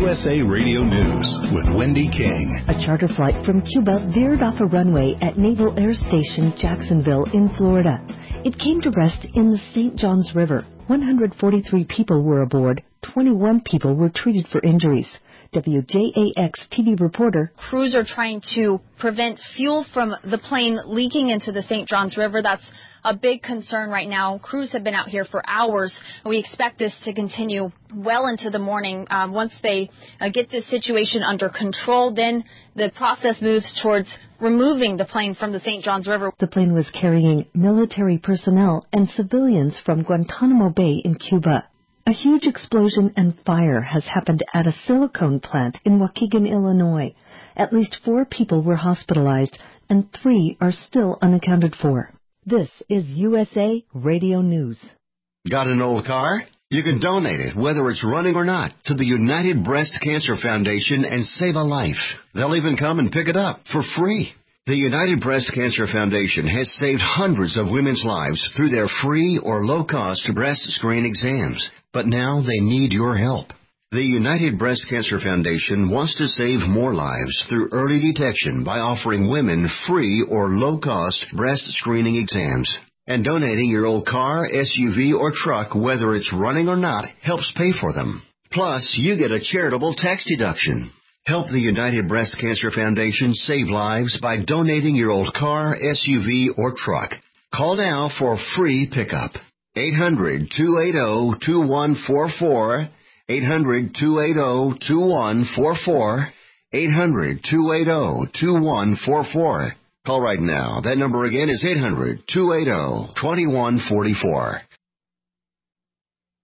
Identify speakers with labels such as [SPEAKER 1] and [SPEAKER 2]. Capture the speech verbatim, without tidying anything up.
[SPEAKER 1] U S A Radio News with Wendy King.
[SPEAKER 2] A charter flight from Cuba veered off a runway at Naval Air Station Jacksonville in Florida. It came to rest in the Saint Johns River. one hundred forty-three people were aboard. twenty-one people were treated for injuries. W J A X T V reporter.
[SPEAKER 3] Crews are trying to prevent fuel from the plane leaking into the Saint Johns River. That's a big concern right now. Crews have been out here for hours. We expect this to continue well into the morning. Um, once they uh, get this situation under control, then the process moves towards removing the plane from the Saint Johns River.
[SPEAKER 2] The plane was carrying military personnel and civilians from Guantanamo Bay in Cuba. A huge explosion and fire has happened at a silicone plant in Waukegan, Illinois. At least four people were hospitalized, and three are still unaccounted for. This is U S A Radio News.
[SPEAKER 4] Got an old car? You can donate it, whether it's running or not, to the United Breast Cancer Foundation and save a life. They'll even come and pick it up for free. The United Breast Cancer Foundation has saved hundreds of women's lives through their free or low-cost breast screen exams. But now they need your help. The United Breast Cancer Foundation wants to save more lives through early detection by offering women free or low-cost breast screening exams. And donating your old car, S U V, or truck, whether it's running or not, helps pay for them. Plus, you get a charitable tax deduction. Help the United Breast Cancer Foundation save lives by donating your old car, S U V, or truck. Call now for free pickup. eight hundred, two eight zero, two one four four, eight hundred, two eight zero, two one four four, eight hundred, two eight zero, two one four four. Call right now. That number again is eight hundred, two eight zero, two one four four.